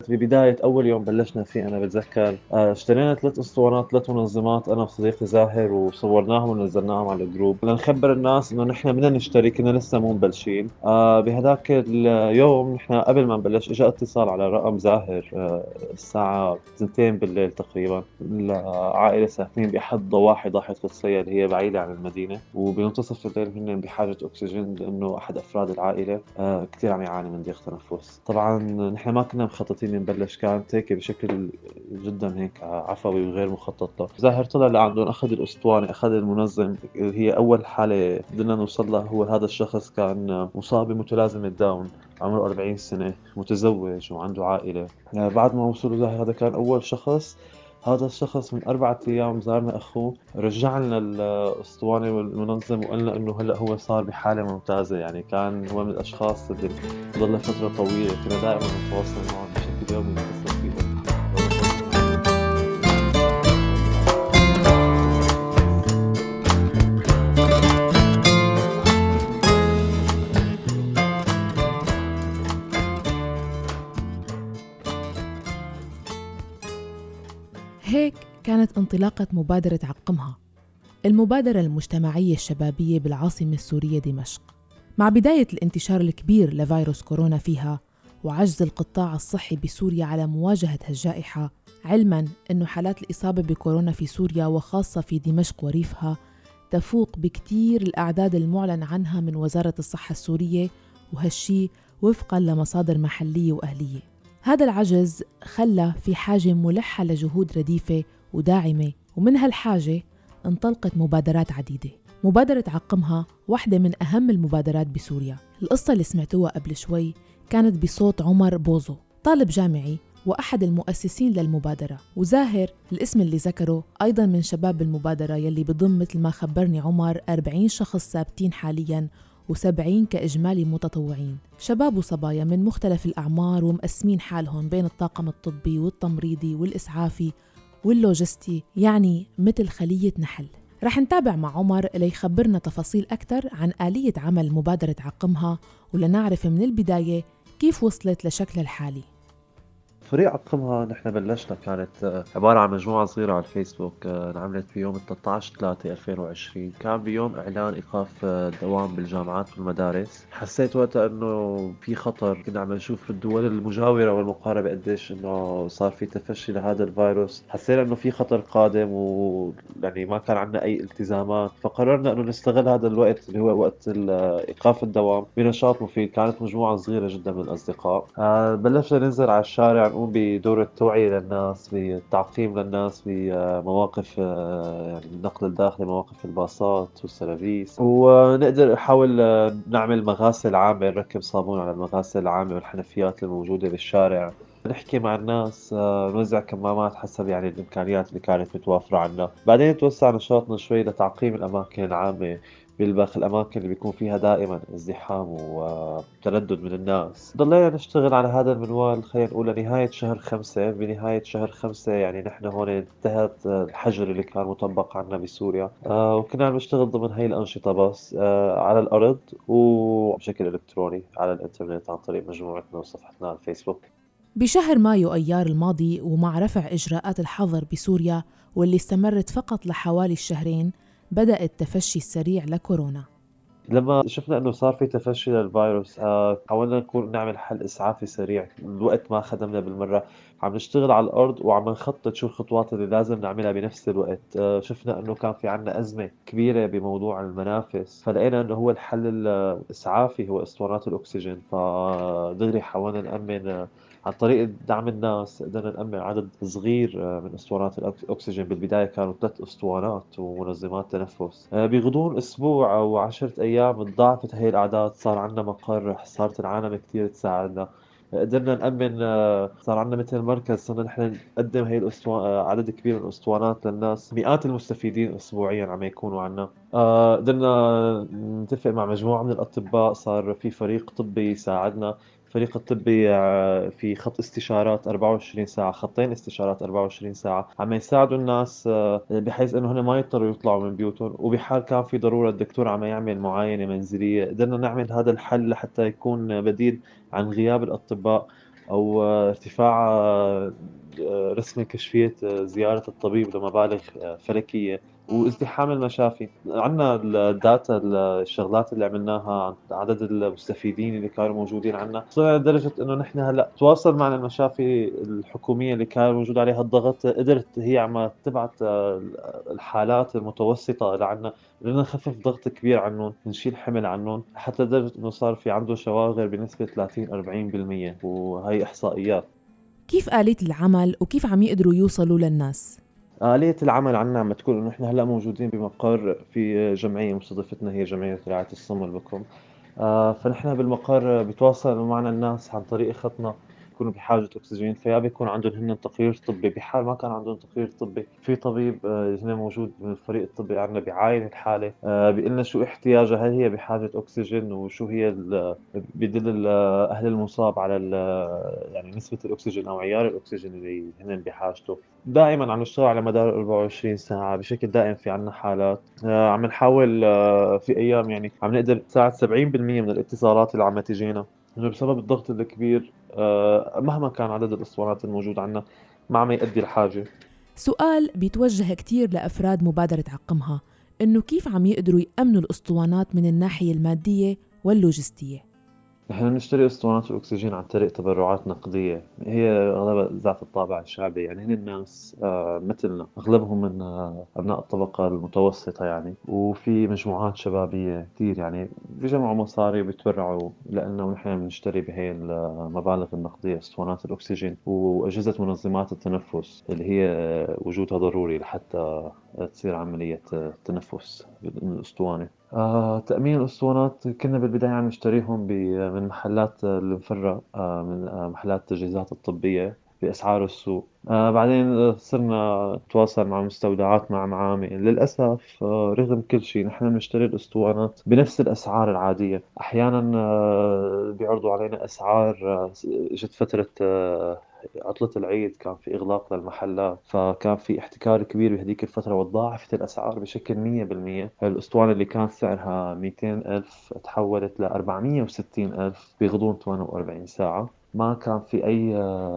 كانت ببداية أول يوم بلشنا فيه. أنا بتذكر اشترينا 3 أسطوانات 3 منظمات أنا وصديقي زاهر، وصورناهم ونزلناهم على الجروب لنخبر الناس إنه نحن بدنا نشتري، كنا لسه مو مبلشين. بهداك اليوم نحن قبل ما نبلش إجا اتصال على رقم زاهر الساعة 2 بالليل تقريبا، العائلة ساكنين بأحد ضواحي ضاحية قدسية اللي هي بعيدة عن المدينة، وبمنتصف الليل هن بحاجة أكسجين لأنه أحد أفراد العائلة كتير عم يعاني من ضيق تنفس. طبعا نحن ما كنا مخططين نبلش، كانت هيك بشكل جدا هيك عفوي وغير مخطط له. زاهر طلع لعندهم، أخذ الأسطوانة، أخذ المنظم اللي هي أول حالة بدنا نوصل لها. هو هذا الشخص كان مصاب بمتلازمة داون، عمره 40 سنة، متزوج وعنده عائلة. بعد ما وصلوا زاهر، هذا كان أول شخص. هذا الشخص من 4 أيام زارنا أخوه، رجع لنا الأسطوانة والمنظم وقال لنا إنه هلأ هو صار بحالة ممتازة. يعني كان هو من الأشخاص اللي ظل فترة طويلة كنا دائما نتواصل معه بشكل يومي، نتصل فيهم. هيك كانت انطلاقة مبادرة عقمها، المبادرة المجتمعية الشبابية بالعاصمة السورية دمشق. مع بداية الانتشار الكبير لفيروس كورونا فيها وعجز القطاع الصحي بسوريا على مواجهة هالجائحة، علماً أنه حالات الإصابة بكورونا في سوريا وخاصة في دمشق وريفها تفوق بكتير الأعداد المعلن عنها من وزارة الصحة السورية، وهالشي وفقاً لمصادر محلية وأهلية. هذا العجز خلى في حاجة ملحة لجهود رديفة وداعمة، ومن هالحاجة انطلقت مبادرات عديدة. مبادرة عقمها واحدة من أهم المبادرات بسوريا. القصة اللي سمعتوها قبل شوي كانت بصوت عمر بوزو، طالب جامعي وأحد المؤسسين للمبادرة، وزاهر الاسم اللي ذكره أيضاً من شباب المبادرة يلي بضم مثل ما خبرني عمر 40 شخص ثابتين حالياً و70 كإجمالي متطوعين، شباب وصبايا من مختلف الأعمار، ومقسمين حالهم بين الطاقم الطبي والتمريضي والإسعافي واللوجستي، يعني مثل خلية نحل. رح نتابع مع عمر ليخبرنا تفاصيل أكثر عن آلية عمل مبادرة عقمها، ولنعرف من البداية كيف وصلت لشكلها الحالي. فريق عقمها نحن بلشنا، كانت عبارة عن مجموعة صغيرة على الفيسبوك، انعملت بيوم 13/3/2020. كان بيوم إعلان إيقاف الدوام بالجامعات والمدارس. حسيت وقتها إنه في خطر، كنا عم نشوف الدول المجاورة والمقاربة قديش إنه صار في تفشي لهذا الفيروس. حسينا إنه في خطر قادم، ويعني ما كان عندنا أي التزامات، فقررنا إنه نستغل هذا الوقت اللي هو وقت إيقاف الدوام بنشاط مفيد. كانت مجموعة صغيرة جدا من الأصدقاء، بلشنا ننزل على الشارع، نقوم بدور التوعية للناس، بالتعقيم للناس بمواقف يعني النقل الداخلي، مواقف الباصات والسيرفيس، ونقدر نحاول نعمل مغاسل عامة، نركب صابون على المغاسل العامة والحنفيات الموجودة بالشارع، نحكي مع الناس، نوزع كمامات حسب يعني الإمكانيات اللي كانت متوافرة عنا. بعدين توسع نشاطنا شوي لتعقيم الأماكن العامة بالباقي الأماكن اللي بيكون فيها دائما ازدحام وتردد من الناس. ضلينا نشتغل على هذا المنوال، خلينا نقول لنهاية شهر 5. بنهاية شهر 5 يعني نحن هون انتهت الحجر اللي كان مطبق عنا بسوريا، وكنا عم نشتغل ضمن هاي الأنشطة، بس على الأرض وبشكل إلكتروني على الإنترنت عن طريق مجموعتنا وصفحتنا على الفيسبوك. بشهر مايو أيار الماضي، ومع رفع إجراءات الحظر بسوريا واللي استمرت فقط لحوالي الشهرين، بدأ التفشي السريع لكورونا. لما شفنا انه صار في تفشي للفيروس، حاولنا نكون نعمل حل اسعافي سريع. الوقت ما خدمنا بالمره، عم نشتغل على الارض وعم نخطط شو الخطوات اللي لازم نعملها بنفس الوقت. شفنا انه كان في عنا ازمه كبيره بموضوع المنافس، فلقينا انه هو الحل الاسعافي هو اسطوانات الاكسجين. فدغري حاولنا نامن عن طريق دعم الناس، قدرنا نأمن عدد صغير من اسطوانات الأكسجين. بالبداية كانوا 3 اسطوانات ومنظمات تنفس. بغضون أسبوع أو 10 أيام تضاعفت هي الأعداد، صار عندنا مقر، صارت العالم كتير تساعدنا. قدرنا نأمن، صار عندنا مثل مركز، صرنا نحن نقدم هي عدد كبير من الأسطوانات للناس. مئات المستفيدين أسبوعيا عم يكونوا عنا. قدرنا نتفق مع مجموعة من الأطباء، صار في فريق طبي يساعدنا. الفريق الطبي في خط استشارات 24 ساعة، خطين استشارات 24 ساعة عم يساعدوا الناس، بحيث انه هن ما يضطروا يطلعوا من بيوتهم. وبحال كان في ضرورة الدكتور عم يعمل معاينة منزلية، قدرنا نعمل هذا الحل لحتى يكون بديل عن غياب الأطباء. أو ارتفاع رسم كشفية زيارة الطبيب لمبالغ فلكية، وازدحام المشافي. عنا الداتا الشغلات اللي عملناها عن عدد المستفيدين اللي كانوا موجودين عنا، وصلنا لدرجة إنه نحن هلأ تواصل معنا المشافي الحكومية اللي كان موجود عليها الضغط، قدرت هي عم تبعت الحالات المتوسطة لعنا، بدنا نخفف ضغط كبير عنهم، نشيل حمل عنهم، حتى لدرجة إنه صار في عنده شواغر بنسبة 30-40%، وهي إحصائيات. كيف آلية العمل وكيف عم يقدروا يوصلوا للناس؟ آلية العمل عنا عم تكون إنه إحنا هلأ موجودين بمقر في جمعية مستضيفتنا، هي جمعية رعاية الصم والبكم. فنحن بالمقر بيتواصلوا معنا الناس عن طريق خطنا، يكونوا بحاجة أكسجين، فيا بيكون عندهم هن تقرير طبي. بحال ما كان عندهم تقرير طبي، في طبيب هنا موجود من الفريق الطبي عندنا بيعاين الحالة، بيقول لنا شو احتياجها، هل هي بحاجة أكسجين، وشو هي بيدل أهل المصاب على يعني نسبة الأكسجين أو عيار الأكسجين اللي هن بحاجته. دائما عم نشتغل على مدار 24 ساعة بشكل دائم، في عنا حالات. عم نحاول في أيام يعني عم نقدر نساعد 70% من الاتصالات اللي عم تجينا، إنه بسبب الضغط الكبير مهما كان عدد الأسطوانات الموجود عنا ما عم يؤدي الحاجة. سؤال بيتوجه كتير لأفراد مبادرة عقمها، إنه كيف عم يقدروا يأمنوا الأسطوانات من الناحية المادية واللوجستية. نحن بنشتري اسطوانات الأكسجين عن طريق تبرعات نقدية، هي أغلبها ذات الطابع الشعبي. يعني هن الناس مثلنا، أغلبهم من أبناء الطبقة المتوسطة يعني، وفي مجموعات شبابية كتير يعني بيجمعوا مصاري وبيتبرعوا لنا، ونحن بنشتري بهي المبالغ النقدية اسطوانات الأكسجين وأجهزة منظمات التنفس اللي هي وجودها ضروري لحتى تصير عملية التنفس من الأسطوانة. تأمين الأسطوانات كنا بالبداية عم نشتريهم من محلات المفرة، من محلات التجهيزات الطبية بأسعار السوق. بعدين صرنا نتواصل مع مستودعات، مع معامل. للأسف رغم كل شيء نحن بنشتري الأسطوانات بنفس الأسعار العادية. أحيانا بيعرضوا علينا أسعار. جت فترة عطلة العيد كان في إغلاق للمحلات، فكان في احتكار كبير بهذيك الفترة، وتضاعفت الأسعار بشكل 100%. الأسطوانة اللي كان سعرها 200 ألف تحولت ل 460 ألف بغضون 48 ساعة. ما كان في أي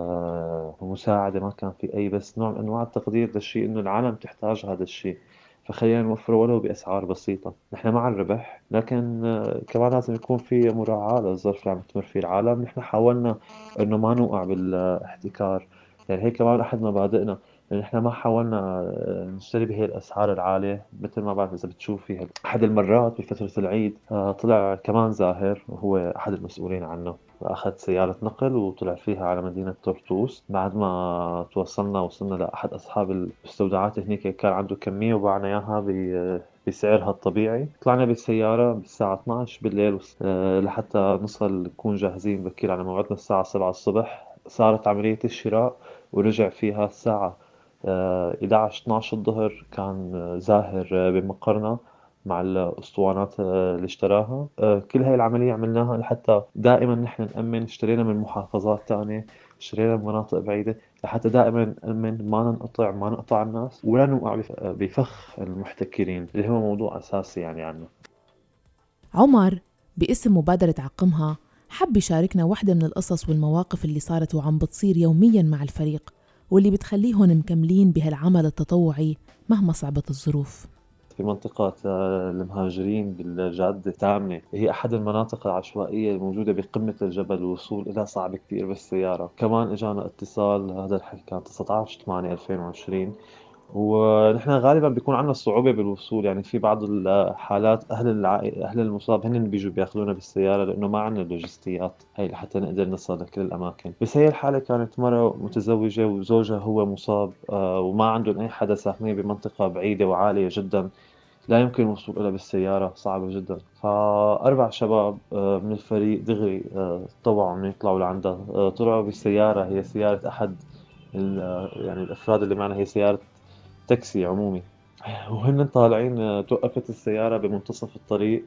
مساعدة، ما كان في أي بس نوع من أنواع التقدير للشيء، إنه العالم تحتاج هذا الشيء، فخلينا نوفره ولو بأسعار بسيطة. نحن مع الربح، لكن كمان لازم يكون في مراعاة للظرف اللي عم تمر فيه العالم. نحن حاولنا إنه ما نوقع بالاحتكار، يعني هيك كمان أحد مبادئنا، إن إحنا ما حاولنا نشتري بهي الأسعار العالية. مثل ما بعرف إذا بتشوفي أحد المرات بفترة العيد طلع كمان زاهر وهو أحد المسؤولين عنه، أخذ سيارة نقل وطلع فيها على مدينة طرطوس. بعد ما وصلنا لأحد أصحاب المستودعات هنيك، كان عنده كمية وباعنا إياها بسعرها الطبيعي. طلعنا بالسيارة بالساعة 12 بالليل لحتى نصل نكون جاهزين بكير على موعدنا الساعة 7 الصبح. صارت عملية الشراء ورجع فيها الساعة 11 12 الظهر. كان زاهر بمقرنا مع الأسطوانات اللي اشتراها. كل هاي العملية عملناها لحتى دائما نحن نأمن. اشترينا من محافظات تانية، اشترينا من مناطق بعيدة، لحتى دائما نأمن ما ننقطع، ما نقطع الناس، ولا نوقع بفخ المحتكرين اللي هو موضوع أساسي يعني عنا. عمر باسم مبادرة عقمها حب يشاركنا واحدة من القصص والمواقف اللي صارت وعم بتصير يومياً مع الفريق، واللي بتخليهم مكملين بهالعمل التطوعي مهما صعبت الظروف. في منطقة المهاجرين بالجادة تامنة، هي أحد المناطق العشوائية الموجودة بقمة الجبل، الوصول إلها صعب كتير بالسيارة. كمان إجانا اتصال، هذا الحكي كان 19/8/2020، ونحن غالبا بيكون عندنا صعوبة بالوصول. يعني في بعض الحالات أهل المصاب هن بيجوا بياخذونا بالسيارة، لأنه ما عندنا لوجستيات هي لحتى نقدر نصل لكل الأماكن. بس هي الحالة كانت مرة متزوجة وزوجها هو مصاب، وما عندهم أي حدا، ساكنين بمنطقة بعيدة وعالية جدا، لا يمكن الوصول إلها بالسيارة، صعبة جدا. فأربع شباب من الفريق دغري تطوعوا إنه يطلعوا لعندها. طلعوا بالسيارة، هي سيارة أحد يعني الأفراد اللي معنا، هي سيارة تاكسي عمومي. وهن طالعين توقفت السيارة بمنتصف الطريق.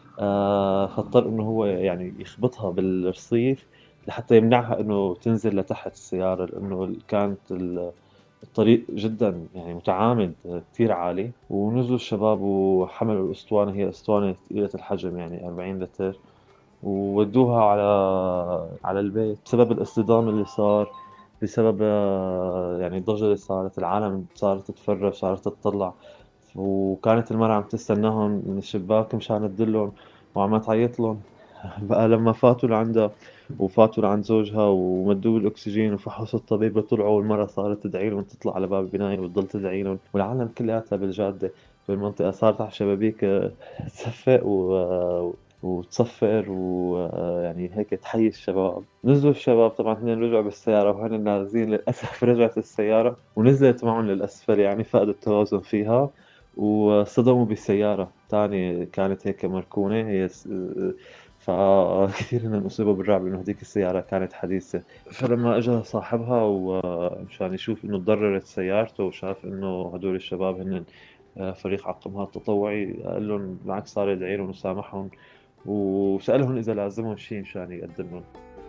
فاضطر إنه هو يعني يخبطها بالرصيف لحتى يمنعها إنه تنزل لتحت السيارة، لأنه كانت الطريق جدا يعني متعامد كتير عالي. ونزلوا الشباب وحملوا الأسطوانة، هي أسطوانة ثقيلة الحجم يعني 40 لتر، وودوها على البيت بسبب الاصطدام اللي صار، بسبب يعني الضجة اللي صارت، العالم صارت تتفرج، صارت تطلع. وكانت المرأة عم تستناهم من الشباك مشان تدلهم وعم تعيط لهم. بقى لما فاتوا لعندها وفاتوا لعند زوجها ومدوا الأكسجين وفحصوا الطبيب وطلعوا، والمرأة صارت تدعي لهم، تطلع على باب البناية وتضل تدعي لهم، والعالم كلياتها بالجادة بالمنطقة صارت على الشبابيك تصفق وتصفر ويعني هيك تحيي الشباب. نزلوا الشباب طبعا، هن رجعوا بالسيارة وهن نازلين للأسف رجعت السيارة ونزلت معهم للأسفل، يعني فقدوا التوازن فيها وصدموا بالسيارة تاني كانت هيك مركونة هي فكثير هن أصيبوا بالرعب لأنه هذيك السيارة كانت حديثة. فلما اجى صاحبها ومشان يشوف انه تضررت سيارته وشاف انه هدول الشباب هن فريق عقمها التطوعي، قال لهم بالعكس، صار يدعي لهم وسامحهم وسألهم إذا لازمهم شيء مشان يقدم لهم.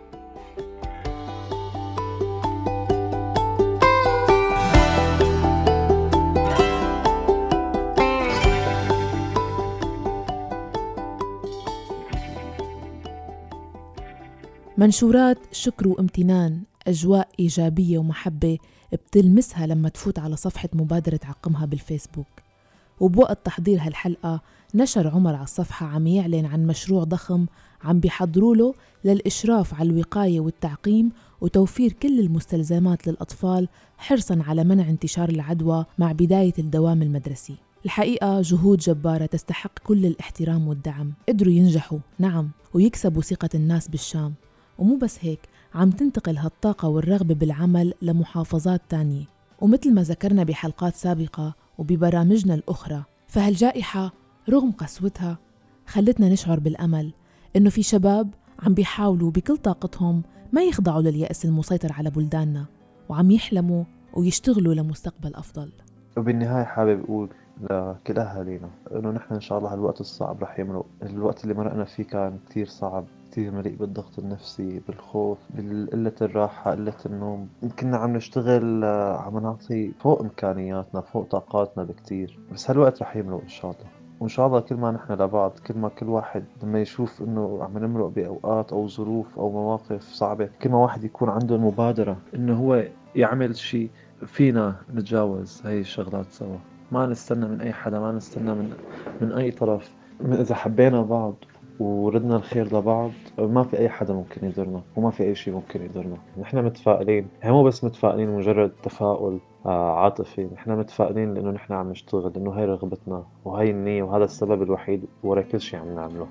منشورات شكر وامتنان، أجواء إيجابية ومحبة بتلمسها لما تفوت على صفحة مبادرة عقمها بالفيسبوك. وبوقت تحضير هالحلقة نشر عمر على الصفحة عم يعلن عن مشروع ضخم عم بيحضروا له للإشراف على الوقاية والتعقيم وتوفير كل المستلزمات للأطفال حرصاً على منع انتشار العدوى مع بداية الدوام المدرسي. الحقيقة جهود جبارة تستحق كل الاحترام والدعم. قدروا ينجحوا نعم ويكسبوا ثقة الناس بالشام، ومو بس هيك، عم تنتقل هالطاقة والرغبة بالعمل لمحافظات تانية. ومثل ما ذكرنا بحلقات سابقة وببرامجنا الأخرى، فهالجائحة رغم قسوتها خلتنا نشعر بالأمل إنه في شباب عم بيحاولوا بكل طاقتهم ما يخضعوا لليأس المسيطر على بلداننا، وعم يحلموا ويشتغلوا لمستقبل أفضل. وبالنهاية حابب أقول لكل أهالينا إنه نحن إن شاء الله هالوقت الصعب رح يمرق. الوقت اللي مرقنا فيه كان كتير صعب، كتير مليء بالضغط النفسي، بالخوف، بقلة الراحة، قلة النوم. كنا عم نشتغل عم نعطي فوق إمكانياتنا، فوق طاقاتنا بكتير. بس هالوقت رح يمرق إن شاء الله. وإن شاء الله كل ما نحن لبعض، كل ما كل واحد لما يشوف إنه عم نمرق بأوقات أو ظروف أو مواقف صعبة، كل ما واحد يكون عنده المبادرة إنه هو يعمل شيء، فينا نتجاوز هاي الشغلات سوا. ما نستنى من أي حدا، ما نستنى من أي طرف. إذا حبينا بعض وردنا الخير لبعض، ما في أي حدا ممكن يضرنا وما في أي شيء ممكن يضرنا. نحن متفائلين، يعني مو بس متفائلين مجرد تفاؤل عاطفي، نحن متفائلين لأنه نحن عم نشتغل، لأنه هاي رغبتنا وهاي النية وهذا السبب الوحيد ورا كل شيء عم نعمله.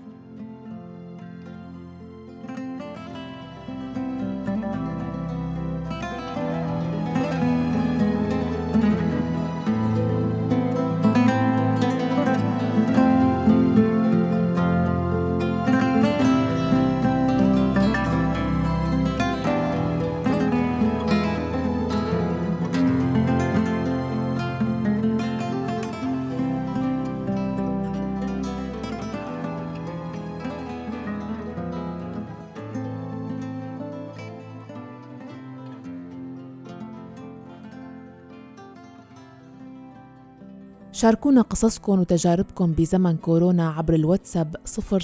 شاركونا قصصكم وتجاربكم بزمن كورونا عبر الواتساب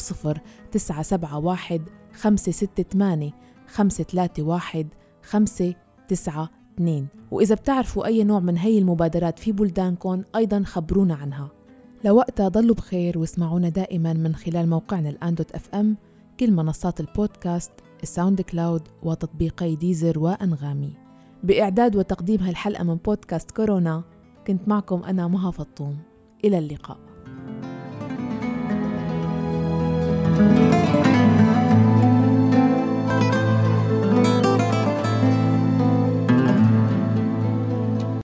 00971 568 531 592. وإذا بتعرفوا أي نوع من هي المبادرات في بلدانكم أيضاً خبرونا عنها. لوقتها ضلوا بخير واسمعونا دائماً من خلال موقعنا الآن.fm، كل منصات البودكاست، الساوند كلاود وتطبيقي ديزر وأنغامي. بإعداد وتقديم هالحلقة من بودكاست كورونا كنت معكم أنا مها فطوم. إلى اللقاء.